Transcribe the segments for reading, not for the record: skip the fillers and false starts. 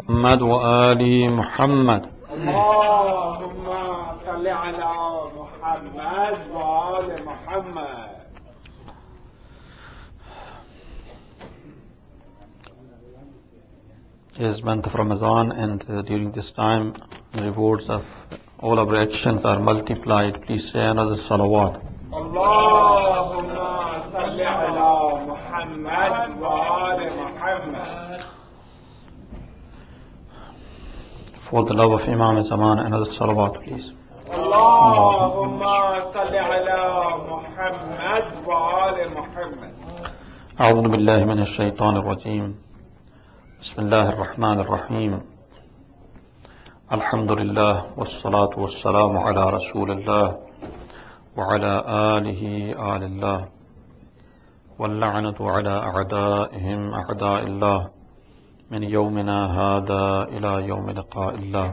محمد وآل محمد. اللهم صل على محمد وآل محمد. It is month of Ramadan, and during this time the rewards of all our actions are multiplied. Please say another salawat. اللهم صل على محمد وآل محمد. For the love of Imam Zaman, another salawat, please. اللهم صل على محمد وآل محمد. أعوذ بالله من الشيطان الرجيم. بسم الله الرحمن الرحيم. الحمد لله والصلاة والسلام على رسول الله وعلى آله آل الله واللعنة على أعدائهم أعداء الله من يومنا هذا إلى يوم لقاء الله.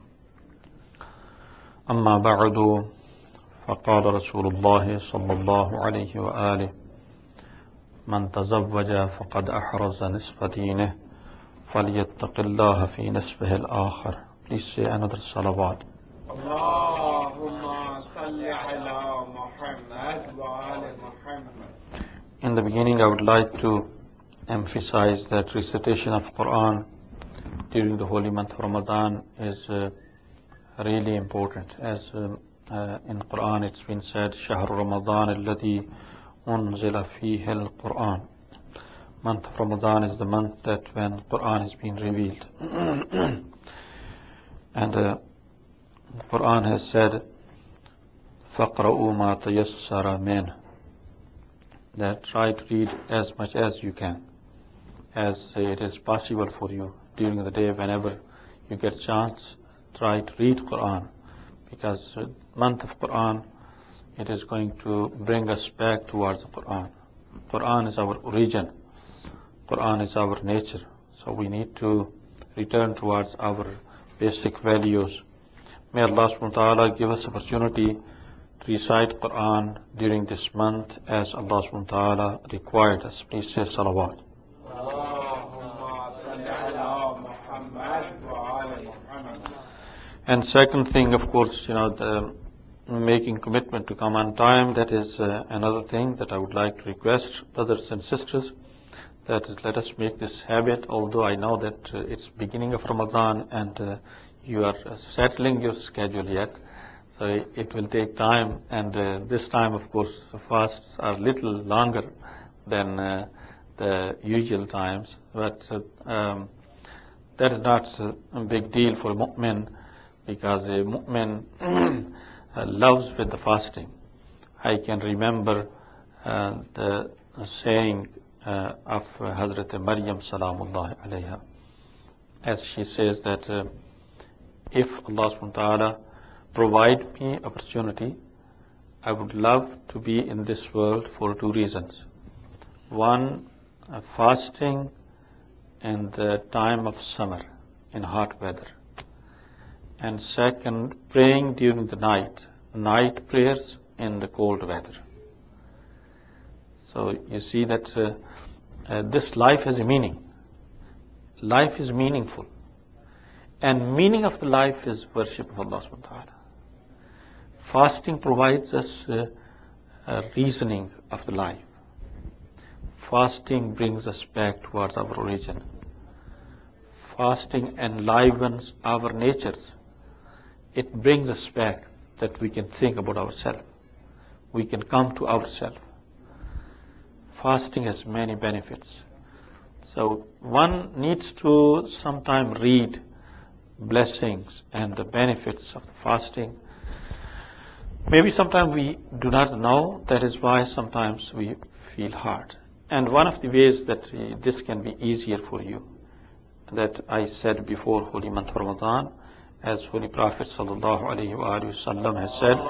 أما بعد، فقال رسول الله صلى الله عليه وآله: من تزوج فقد أحرز نصف دينه فليتق الله في نصفه الآخر. Please say another salawat. اللهم صل على محمد وآل محمد. In the beginning, I would like to emphasize that recitation of Quran during the holy month of Ramadan is really important. As in Quran it's been said, شهر رمضان الذي أنزل فيه القرآن. Month of Ramadan is the month that when Quran is being revealed. And Quran has said, فَقْرَؤُوا مَا تَيَسَّرَ مِنْهُ, that try to read as much as you can, as it is possible for you during the day. Whenever you get chance, try to read Quran, because month of Quran, it is going to bring us back towards the Quran. Quran is our origin. Quran is our nature. So we need to return towards our basic values. May Allah subhanahu wa ta'ala give us opportunity to recite Quran during this month as Allah subhanahu wa ta'ala required us. Please say salawat. And second thing, of course, the making commitment to come on time. That is another thing that I would like to request brothers and sisters. That is, let us make this habit, although I know that it's beginning of Ramadan and you are settling your schedule yet. So it will take time, and this time, of course, the fasts are a little longer than the usual times. But that is not a big deal for a mu'min, because a mu'min loves with the fasting. I can remember the saying of Hazrat Maryam Salamullahi alayha, as she says that if Allah subhanahu wa ta'ala provide me opportunity, I would love to be in this world for two reasons. One, fasting in the time of summer, in hot weather. And second, praying during the night prayers in the cold weather. So you see that this life has a meaning. Life is meaningful. And meaning of the life is worship of Allah subhanahu wa ta'ala. Fasting provides us a reasoning of the life. Fasting brings us back towards our origin. Fasting enlivens our natures. It brings us back that we can think about ourselves. We can come to ourselves. Fasting has many benefits. So one needs to sometime read blessings and the benefits of the fasting. Maybe sometimes we do not know. That is why sometimes we feel hard. And one of the ways that this can be easier for you, that I said before holy month of Ramadan, as Holy Prophet sallallahu alaihi wasallam has said,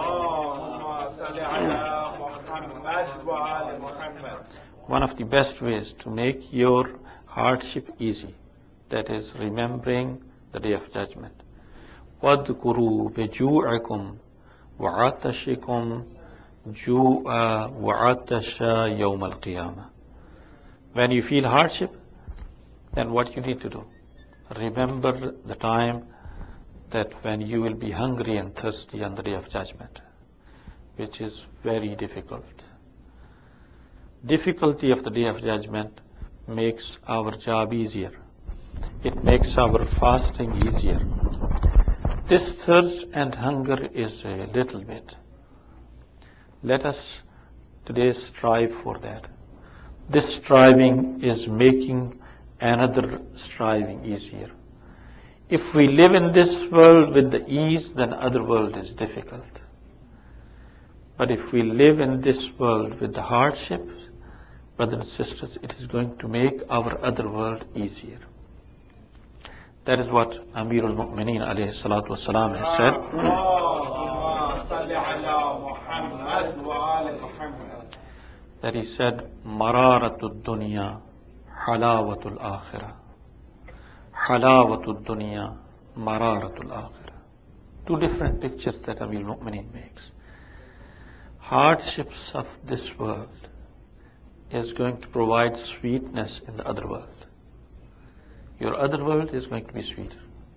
one of the best ways to make your hardship easy, that is remembering the day of judgment. وَاذْكُرُوا بِجُوعِكُمْ وَعَطَشِكُمْ جُوءً وَعَطَشَ يَوْمَ الْقِيَامَةِ. When you feel hardship, then what you need to do? remember the time that when you will be hungry and thirsty on the Day of Judgment, which is very difficult. Difficulty of the Day of Judgment makes our job easier. It makes our fasting easier. This thirst and hunger is a little bit. Let us today strive for that. This striving is making another striving easier. If we live in this world with the ease, then other world is difficult. But if we live in this world with the hardships, brothers and sisters, it is going to make our other world easier. That is what Amir al-Mu'mineen alayhi salatu wasalam has said. That he said, Mararatul dunya, halawatul akhirah. Halawatul dunya, mararatul akhirah. Two different pictures that Amir al-Mu'mineen makes. Hardships of this world is going to provide sweetness in the other world. Your other world is going to be sweeter.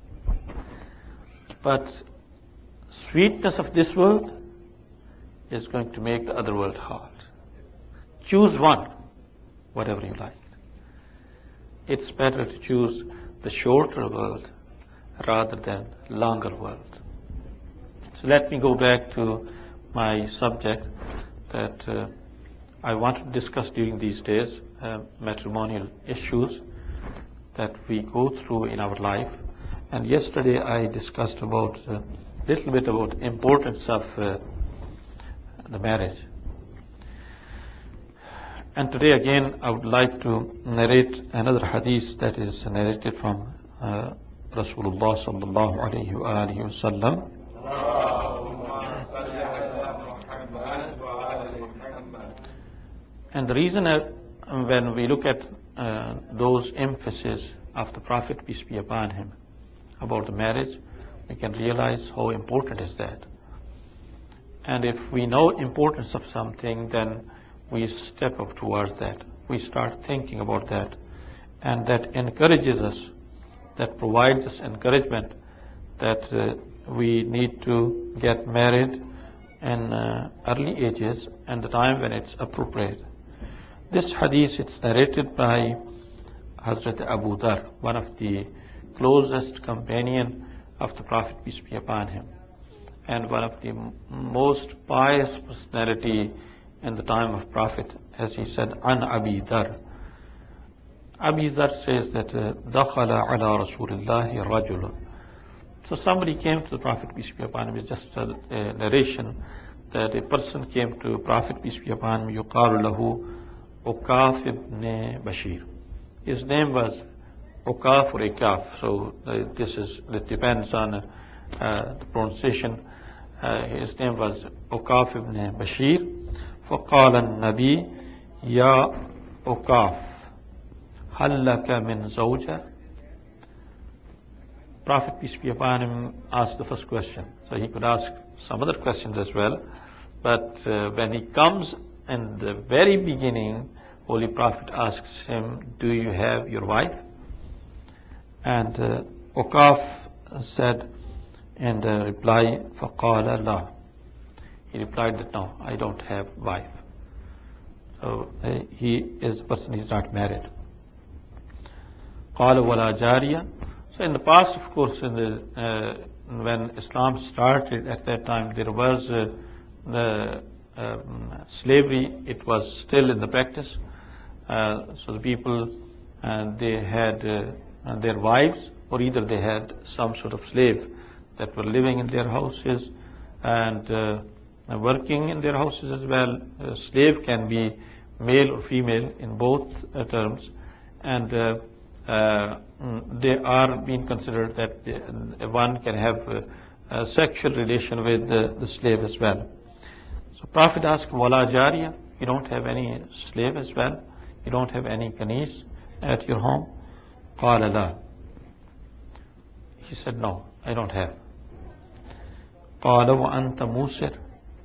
But sweetness of this world is going to make the other world hard. Choose one, whatever you like. It's better to choose the shorter world rather than longer world. So let me go back to my subject that I want to discuss during these days, matrimonial issues that we go through in our life. And yesterday I discussed about a little bit about importance of the marriage. And today again I would like to narrate another hadith that is narrated from Rasulullah sallallahu alayhi wa alihi wa sallam. And the reason when we look at those emphasis of the Prophet, peace be upon him, about the marriage, we can realize how important is that. And if we know importance of something, then we step up towards that. We start thinking about that. And that encourages us, that provides us encouragement that we need to get married in early ages and the time when it's appropriate. This hadith is narrated by Hazrat Abu Dhar, one of the closest companion of the Prophet, peace be upon him, and one of the most pious personality in the time of Prophet, as he said, An Abi Dhar. Abi Dhar says that Dakhala ala Rasulillahi rajulun. So somebody came to the Prophet, peace be upon him. It's just a narration that a person came to Prophet, peace be upon him, yuqalu lahu Uqaf ibn Bashir. His name was Uqaf or Ikaf, so it depends on the pronunciation. His name was Uqaf ibn Bashir. فقال النبي يا أقاف هل لك من زوجة. Prophet, peace be upon him, asked the first question. So he could ask some other questions as well. But when he comes in the very beginning, Holy Prophet asks him, do you have your wife? And Uqaf said in the reply, فقال لا. He replied that no, I don't have wife. So he is a person, he's not married. قال ولا جارية. So in the past, of course, when Islam started at that time, there was slavery. It was still in the practice. So the people, they had their wives, or either they had some sort of slave that were living in their houses and working in their houses as well. A slave can be male or female in both terms, and they are being considered that one can have a sexual relation with the slave as well. So Prophet asked, Wala Jariya, you don't have any slave as well? You don't have any kanis at your home? Qala la. He said, no, I don't have. Qala wa anta musir.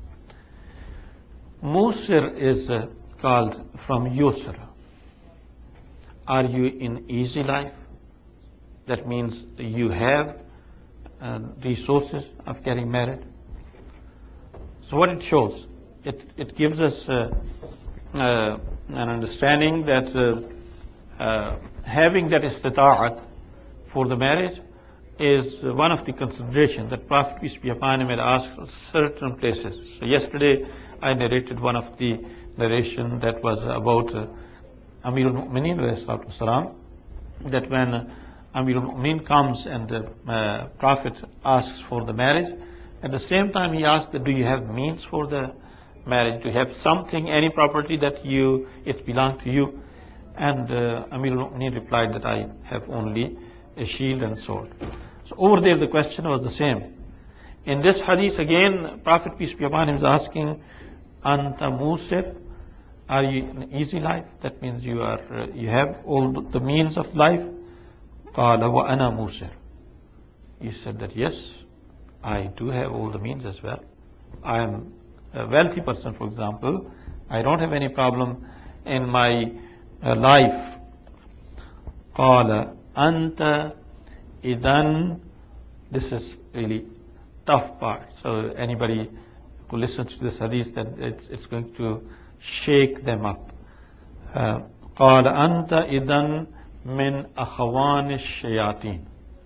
Musir is called from Yusr. Are you in easy life? That means you have resources of getting married. So what it shows, it gives us an understanding that having that istita'at for the marriage is one of the considerations that Prophet, peace be upon him, had asked for certain places. So yesterday I narrated one of the narration that was about Amir al-Mu'mineen alayhi salatu wasalam, that when Amir al-Mu'mineen comes and the Prophet asks for the marriage, at the same time he asked that, do you have means for the marriage? Do you have something, any property that it belongs to you? And Amir al-Mu'mineen replied that I have only a shield and sword. So over there the question was the same. In this hadith again, Prophet, peace be upon him, is asking, Anta Musir, are you in an easy life? That means you have all the means of life. Qala wa ana Musir. He said that yes, I do have all the means as well. I am a wealthy person, for example. I don't have any problem in my life. Qala anta idan. This is really tough part. So anybody who listens to this hadith, then it's going to shake them up. Qala anta idan min akhawan ash-shayateen.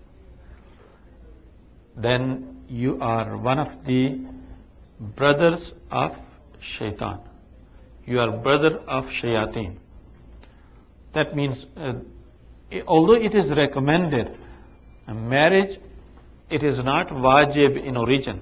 Then you are one of the brothers of shaitan. You are brother of shayateen. That means, although it is recommended, marriage, it is not wajib in origin.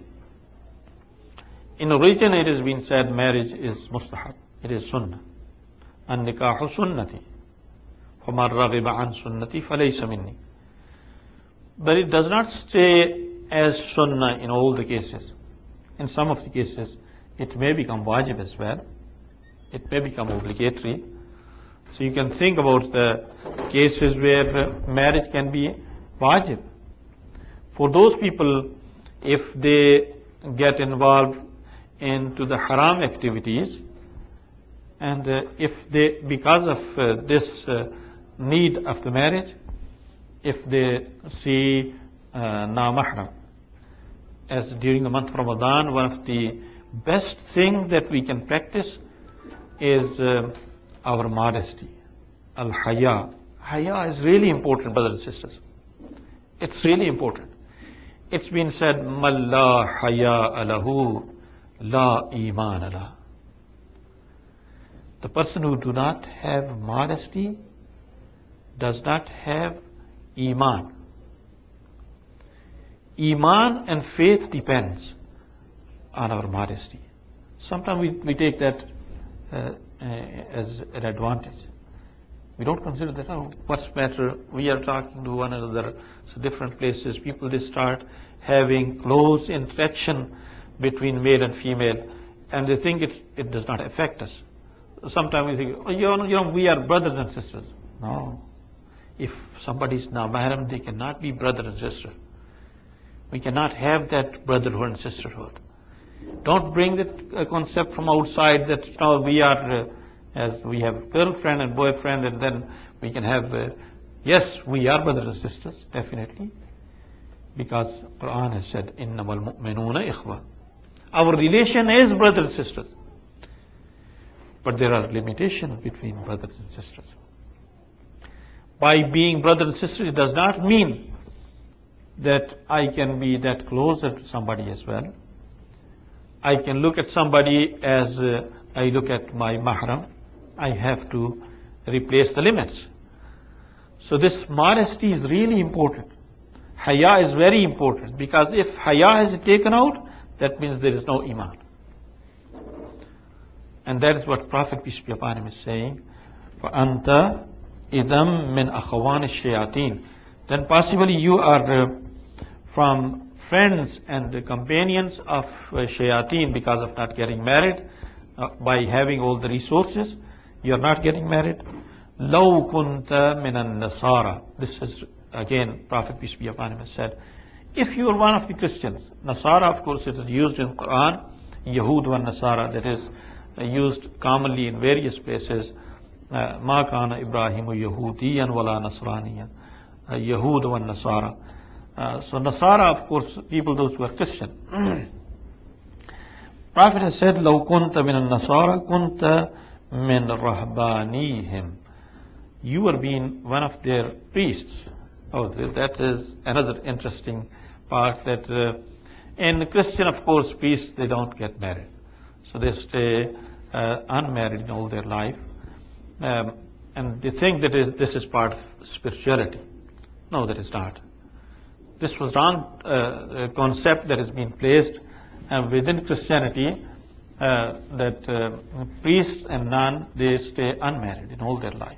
In origin it has been said marriage is mustahab. It is sunnah. An-nikahu sunnati. فَمَنْ رَغِبَ عَنْ سُنَّتِي فَلَيْسَ مِنِّي. But it does not stay as sunnah in all the cases. In some of the cases, it may become wajib as well. It may become obligatory. So you can think about the cases where marriage can be wajib. For those people, if they get involved into the haram activities, and if they, because of this need of the marriage, if they see na-mahram, as during the month of Ramadan, one of the best thing that we can practice is our modesty, al-haya. Haya is really important, brothers and sisters. It's really important. It's been said, "Man la haya alahu, la iman alah." The person who do not have modesty does not have iman. Iman and faith depends on our modesty. Sometimes we take that as an advantage. We don't consider that, oh, what's better? We are talking to one another, so different places. People, they start having close interaction between male and female, and they think it does not affect us. Sometimes we think, oh, we are brothers and sisters. No. If somebody is na-mahram, they cannot be brother and sister. We cannot have that brotherhood and sisterhood. Don't bring that concept from outside that we are, as we have girlfriend and boyfriend, and then we can have, yes, we are brothers and sisters, definitely. Because Quran has said, إِنَّمَا الْمُؤْمِنُونَ إِخْوَةٌ. Our relation is brothers and sisters. But there are limitations between brothers and sisters. By being brother and sister, it does not mean that I can be that closer to somebody as well. I can look at somebody as I look at my mahram. I have to replace the limits. So this modesty is really important. Haya is very important, because if haya is taken out, that means there is no iman. And that is what Prophet, peace be upon him, is saying. فَأَنْتَ إِذَمْ مِنْ أَخَوَانِ الشَّيَاطِينَ. Then possibly you are from friends and companions of shayateen, because of not getting married, by having all the resources. You are not getting married. لَوْ كُنْتَ مِنَ النَّصَارَى. This is, again, Prophet, peace be upon him, has said, if you are one of the Christians. Nasara, of course, it is used in Quran. Yahud wa Nasara, that is used commonly in various places. مَا كَانَ إِبْرَاهِيمُ يَهُودِيًّا وَلَا نَصْرَانِيًّا. Yahud wa Nasara. So Nasara, of course, people those who are Christian. Prophet has said, لو كنت من النصارى كنت من رهبانيهم. You are being one of their priests. Oh, that is another interesting part, that in Christian, of course, priests, they don't get married. So they stay unmarried in all their life. And they think that this is part of spirituality. No, that is not. This was wrong concept that has been placed within Christianity, that priests and nuns, they stay unmarried in all their life.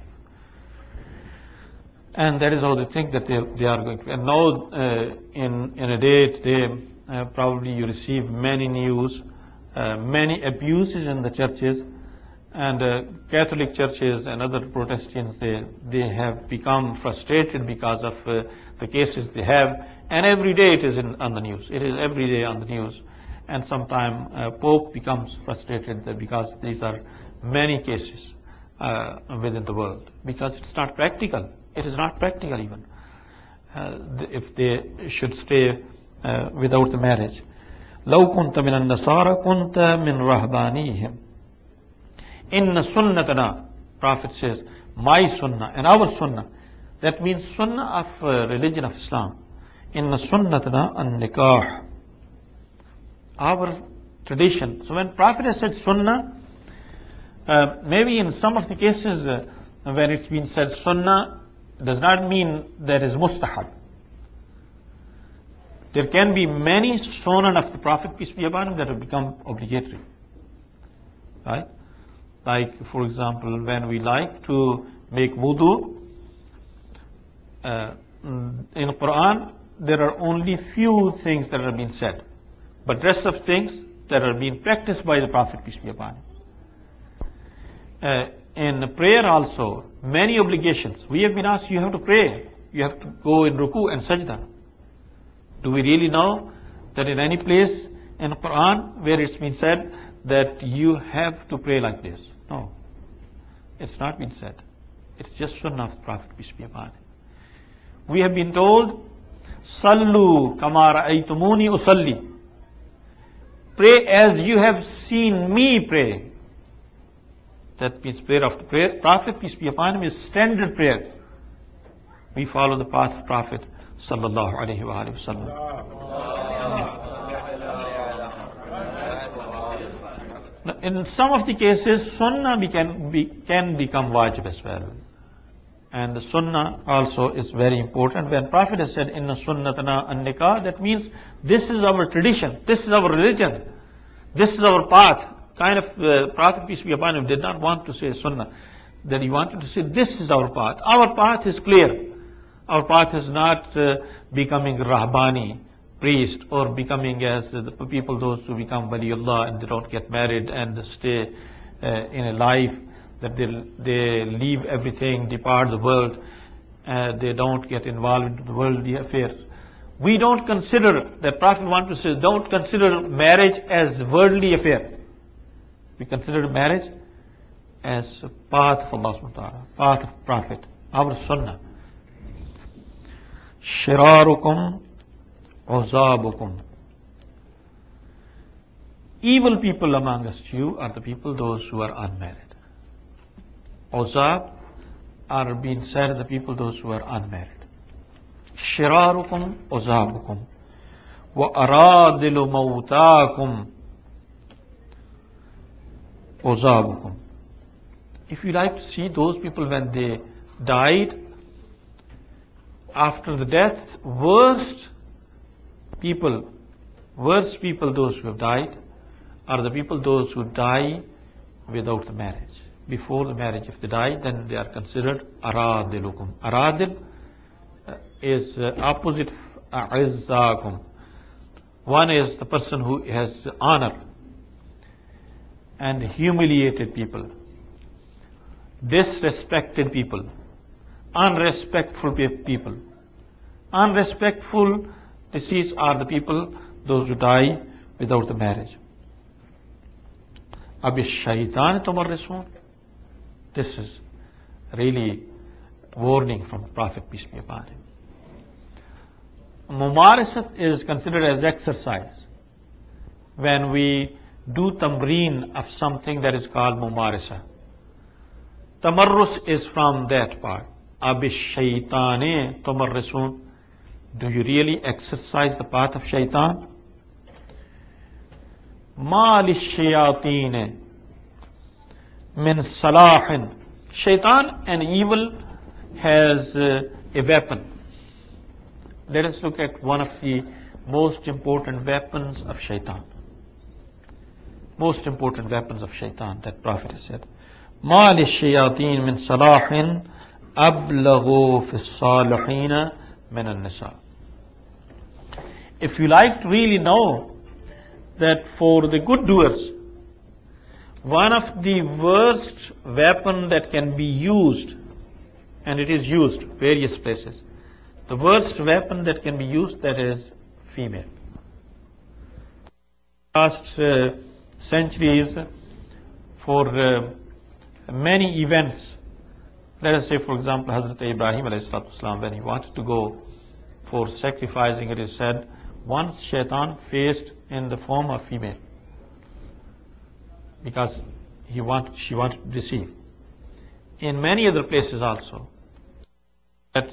And that is how they think that they are going to. And now, in a day today, probably you receive many news, many abuses in the churches, and Catholic churches and other Protestants, they have become frustrated because of the cases they have, and every day it is on the news. It is every day on the news, and sometimes Pope becomes frustrated because these are many cases within the world, because it's not practical. It is not practical even if they should stay without the marriage. لو كنت من النصارى كنت من رهبانيهم. إن سنتنا, Prophet says, my sunnah and our sunnah. That means sunnah of religion of Islam. إن سنتنا النكاح. Our tradition. So when Prophet has said sunnah, maybe in some of the cases where it's been said sunnah, does not mean that is mustahab. There can be many sunnah of the Prophet, peace be upon him, that have become obligatory. Right? Like, for example, when we like to make wudu, in Quran, there are only few things that have been said. But rest of things that are being practiced by the Prophet, peace be upon him. In prayer also, many obligations. We have been asked, you have to pray. You have to go in ruku and sajda. Do we really know that in any place in Quran where it's been said that you have to pray like this? No. It's not been said. It's just sunnah of the Prophet, peace be upon him. We have been told, Sallu kama ra'aytumuni usalli. Pray as you have seen me pray. That means prayer after prayer. Prophet, peace be upon him, is standard prayer. We follow the path of Prophet sallallahu alaihi wasallam. In some of the cases, sunnah can become wajib as well. And the sunnah also is very important. When Prophet has said, Inna sunnatana an-nikah, that means this is our tradition, this is our religion, this is our path. Kind of Prophet, peace be upon him, did not want to say sunnah. That he wanted to say, this is our path. Our path is clear. Our path is not becoming rahbani, priest, or becoming as the people, those who become waliullah and they don't get married and stay in a life that they leave everything, depart the world, they don't get involved in the worldly affairs. We don't consider, that Prophet wanted to say, don't consider marriage as worldly affair. We consider marriage as a path of Allah subhanahu wa ta'ala, path of Prophet, our sunnah. Shirarukum uzabukum. Evil people amongst you are the people, those who are unmarried. Uzab are being said the people, those who are unmarried. Shirarukum uzabukum. Wa aradilu mawtakum uzabukum. If you like to see those people when they died, after the death, worst people, those who have died, are the people, those who die without the marriage. Before the marriage, if they die, then they are considered aradilukum. Aradil is opposite a'izzakum. One is the person who has honor and humiliated people, disrespected people, unrespectful people. Unrespectful deceased are the people, those who die without the marriage. Abis shaitan tumarrisun. This is really warning from the Prophet, peace be upon him. Mumarasat is considered as exercise. When we do tamreen of something, that is called mumarasa. Tamarrus is from that part. Abish shaitane tamarrasun. Do you really exercise the path of shaitan? Ma lishayatine min salahin. Shaitan and evil has a weapon. Let us look at one of the most important weapons of shaitan. Most important weapons of shaitan that Prophet has said. Ma lishayateen min salahin ablaghu fi salihina min an-nisa. If you like to really know that for the good doers, one of the worst weapon that can be used, and it is used various places, the worst weapon that can be used, that is female. Last centuries, for many events, let us say for example Hazrat Ibrahim alayhi salatu wasalam, when he wanted to go for sacrificing, it is said, once shaitan faced in the form of female, because she wanted to deceive. In many other places also, that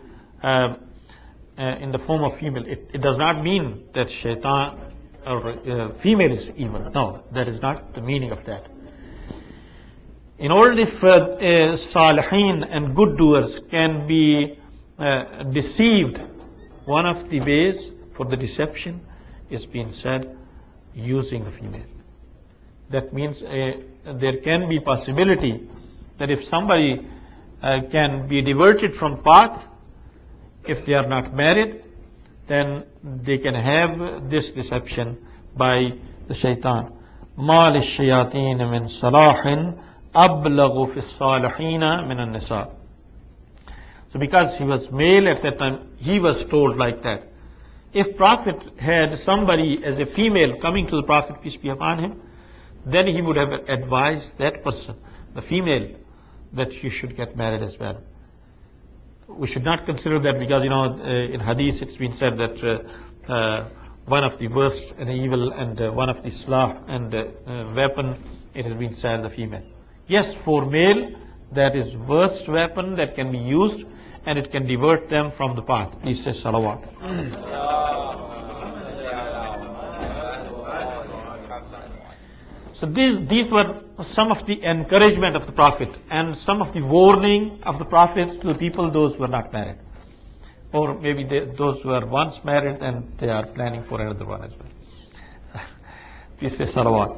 in the form of female, it does not mean that shaitan or female is evil. No, that is not the meaning of that. In order if salihin and good doers can be deceived, one of the ways for the deception is being said using the female. That means there can be possibility that if somebody can be diverted from path, if they are not married, then they can have this deception by the shaitan. Ma lishayateen min salahin ablaghu fi salihina min an-nisa. So because he was male at that time, he was told like that. If Prophet had somebody as a female coming to the Prophet, peace be upon him, then he would have advised that person, the female, that you should get married as well. We should not consider that because, in hadith it's been said that one of the worst and evil and one of the salah and weapon, it has been said the female. Yes, for male, that is worst weapon that can be used and it can divert them from the path. Please say salawat. So these were some of the encouragement of the Prophet and some of the warning of the Prophet to the people, those who were not married. Or maybe those who are once married and they are planning for another one as well. Please say salawat.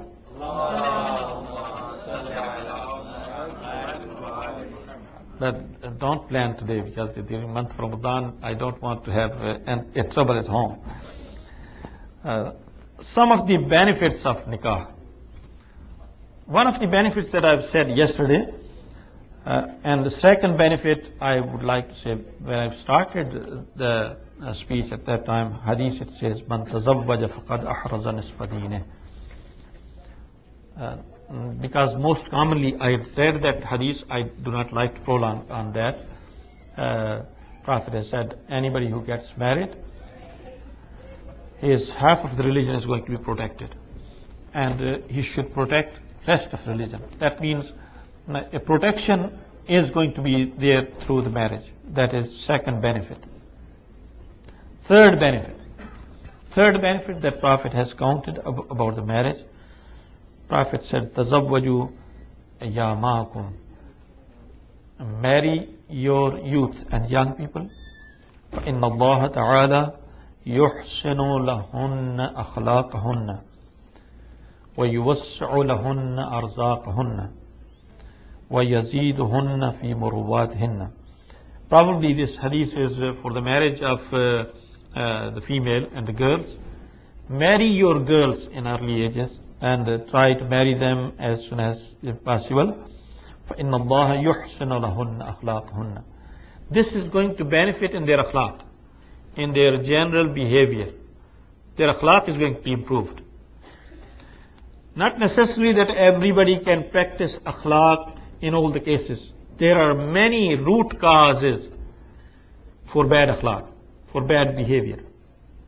But don't plan today because during the month of Ramadan I don't want to have a trouble at home. Some of the benefits of nikah. One of the benefits that I've said yesterday, and the second benefit I would like to say, when I started the speech at that time, hadith it says, Man tazawwaja faqad ahraza nisfa deenih. Because most commonly I read that hadith, I do not like to prolong on that. Prophet has said, anybody who gets married, his half of the religion is going to be protected. And he should protect rest of religion. That means a protection is going to be there through the marriage. That is second benefit. Third benefit that Prophet has counted about the marriage. Prophet said, Tazawwaju ayyamakum. Marry your youth and young people. فَإِنَّ اللَّهَ تَعَالَى يُحْسِنُ لَهُنَّ أَخْلَاقَهُنَّ وَيُوَسِّعُ لَهُنَّ أَرْزَاقَهُنَّ وَيَزِيدُهُنَّ فِي مُرُوَّاتِهِنَّ. Probably this hadith is for the marriage of the female and the girls. Marry your girls in early ages and try to marry them as soon as possible. فَإِنَّ اللَّهَ يُحْسِنُ لَهُنَّ أَخْلَاقَهُنَّ. This is going to benefit in their akhlaq, in their general behavior. Their akhlaq is going to be improved. Not necessarily that everybody can practice akhlaq in all the cases. There are many root causes for bad akhlaq, for bad behavior.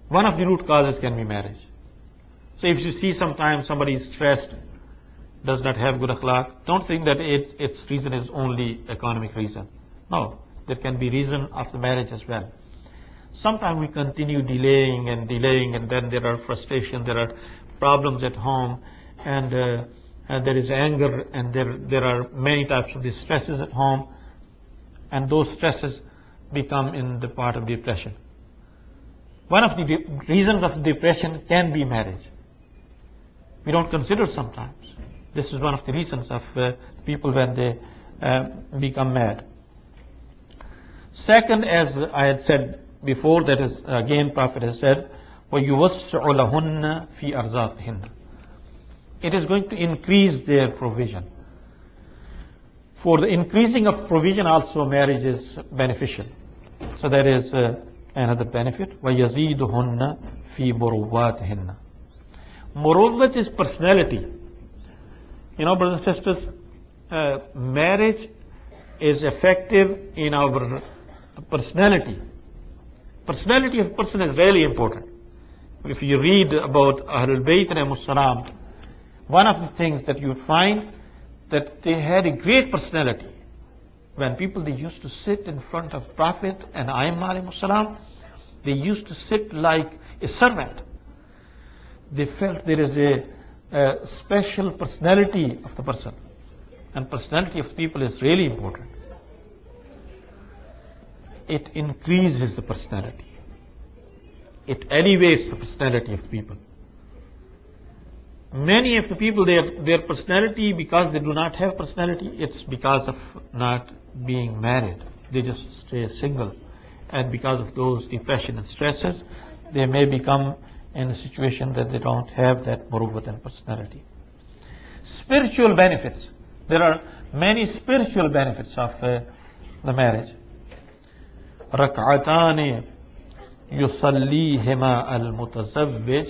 One of the root causes can be marriage. So if you see sometimes somebody is stressed, does not have good akhlaq, don't think that its reason is only economic reason. No, there can be reason of the marriage as well. Sometimes we continue delaying, and then there are frustration, there are problems at home, and there is anger, and there are many types of these stresses at home, and those stresses become in the part of depression. One of the reasons of depression can be marriage. We don't consider sometimes. This is one of the reasons of people when they become mad. Second, as I had said before, that is again Prophet has said, وَيُوَسِّعُ لَهُنَّ فِي أَرْزَاقِهِنَّ. It is going to increase their provision. For the increasing of provision also marriage is beneficial. So there is another benefit. وَيَزِيدُهُنَّ فِي مُرُوَّاتِهِنَّ. Muruwwat is personality. You know, brothers and sisters, marriage is effective in our personality. Personality of a person is really important. If you read about Ahlul Bayt alayhimus salam, one of the things that you find that they had a great personality. When people, they used to sit in front of Prophet and Ayyam alayhimus salam, they used to sit like a servant. They felt there is a special personality of the person. And personality of people is really important. It increases the personality. It elevates the personality of people. Many of the people, their personality, because they do not have personality, it's because of not being married. They just stay single. And because of those depression and stresses, they may become in a situation that they don't have that muruwwat and personality. Spiritual benefits. There are many spiritual benefits of the marriage. ركعتان يصليهما المتزوج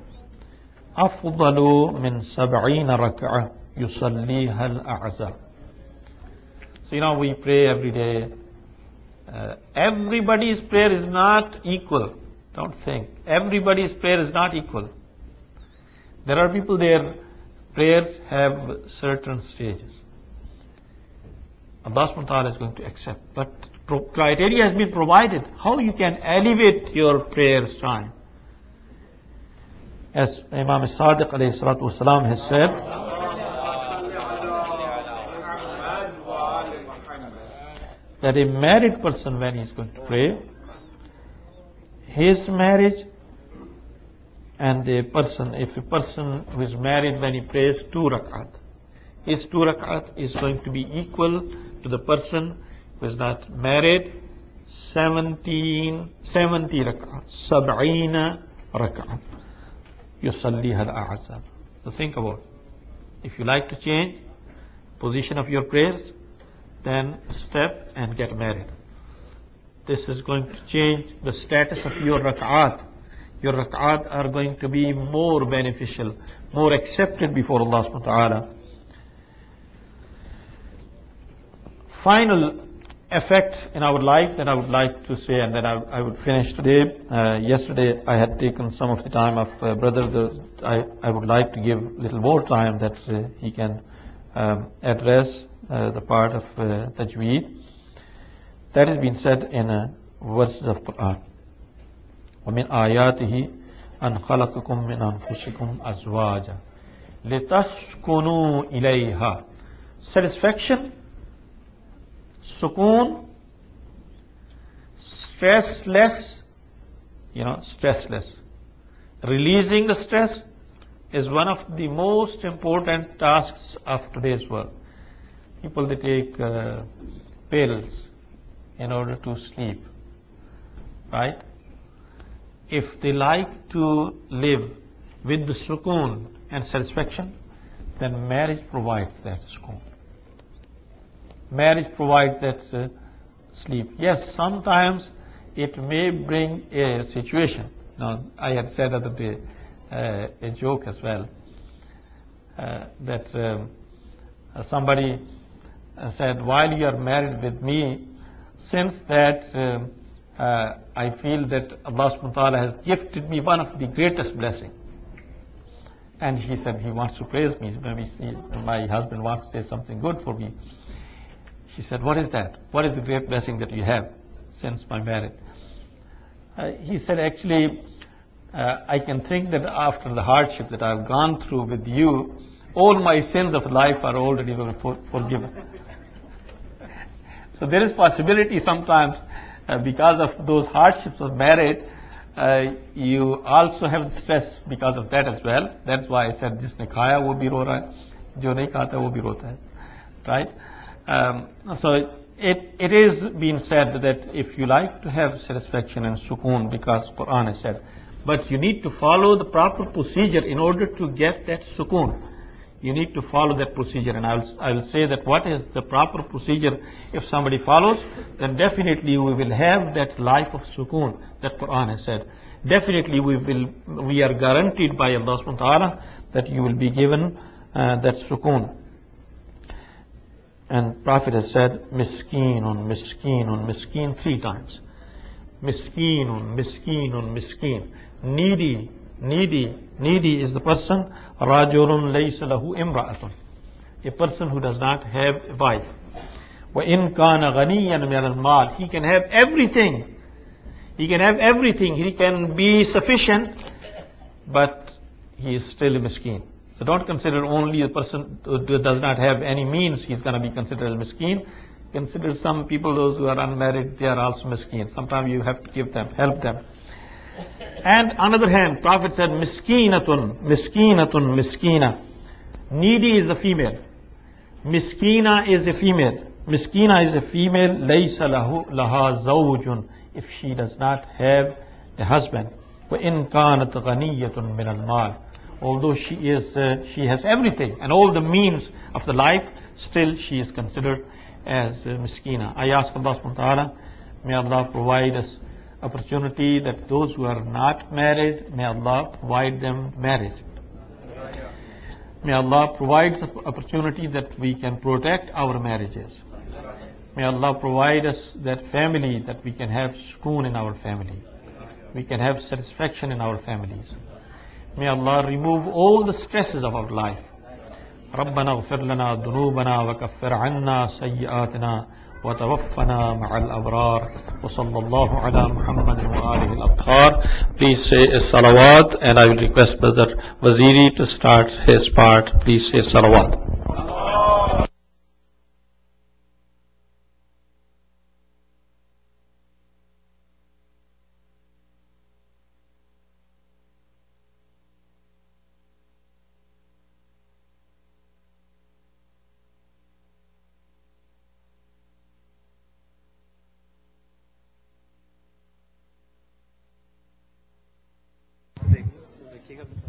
أفضل من 70 ركعة يصليها الأعزاب. So you know, we pray every day. Everybody's prayer is not equal. Don't think. Everybody's prayer is not equal. There are people, their prayers have certain stages. Allah subhanahu wa ta'ala is going to accept. But criteria has been provided how you can elevate your prayers time. As Imam Sadiq alayhi salatu wasalam has said, that a married person, when he is going to pray, his marriage and a person, if a person who is married, when he prays 2 rak'at, his 2 rak'at is going to be equal to the person who is not married, 70 rak'at, 70 rak'at. Yusalliha al-a'zab. So think about it. If you like to change position of your prayers, then step and get married. This is going to change the status of your rak'at. Your rak'at are going to be more beneficial, more accepted before Allah subhanahu wa ta'ala. Final effect in our life that I would like to say, and then I would finish today. Yesterday I had taken some of the time of brother. I would like to give a little more time that he can address the part of tajweed. That has been said in verses of Quran. وَمِنْ آيَاتِهِ أَنْ خَلَقَكُم مِّنْ أَنفُسِكُمْ أَزْوَاجًا لِتَسْكُنُوا إِلَيْهَا. Satisfaction, sukoon, stressless, stressless. Releasing the stress is one of the most important tasks of today's world. People, they take pills in order to sleep, right? If they like to live with the sukoon and satisfaction, then marriage provides that sukoon. Marriage provides that sleep. Yes, sometimes it may bring a situation. Now, I had said the other day a joke as well, that somebody said, while you are married with me, since that I feel that Allah subhanahu wa ta'ala has gifted me one of the greatest blessings. And he said he wants to praise me. Maybe my husband wants to say something good for me. He said, what is that? What is the great blessing that you have since my marriage? He said, actually, I can think that after the hardship that I've gone through with you, all my sins of life are already forgiven. So there is possibility sometimes because of those hardships of marriage, you also have stress because of that as well. That's why I said, जिसने खाया वो भी रो रहा है, जो नहीं खाता वो भी रोता है, right? So it is being said that if you like to have satisfaction and sukoon, because Quran has said, but you need to follow the proper procedure in order to get that sukoon. You need to follow that procedure, and I will say that what is the proper procedure. If somebody follows, then definitely we will have that life of sukoon that Quran has said. Definitely we are guaranteed by Allah subhanahu wa ta'ala that you will be given that sukoon. And Prophet has said, miskeenun, miskeenun, miskeen 3 times. Miskeenun, miskeenun, miskeen. Needy, needy, needy is the person, rajulun laysa lahu imra'atun, a person who does not have a wife. Wa in kana ghaniyan min al-mal, he can have everything. He can have everything. He can be sufficient, but he is still a miskeen. So don't consider only a person who does not have any means, he's going to be considered a miskeen. Consider some people, those who are unmarried, they are also miskeen. Sometimes you have to give them, help them. And on the other hand, Prophet said, miskeenatun, miskeenatun, miskina. Needy is the female. Miskina is a female. Miskina is a female, laysa laha zawjun, if she does not have a husband. Wa in kanat ghaniyatun min al-mal. Although she has everything and all the means of the life, still she is considered as miskina. I ask Allah subhanahu wa ta'ala, may Allah provide us opportunity that those who are not married, may Allah provide them marriage. May Allah provide the opportunity that we can protect our marriages. May Allah provide us that family, that we can have sukoon in our family. We can have satisfaction in our families. May Allah remove all the stresses of our life. ربنا اغفر لنا ذنوبنا وكفر عنا سيئاتنا وتوفنا مع الأبرار وصلى الله على محمد وآله الأطهار. Please say a salawat, and I will request Brother Waziri to start his part. Please say salawat. देखिएगा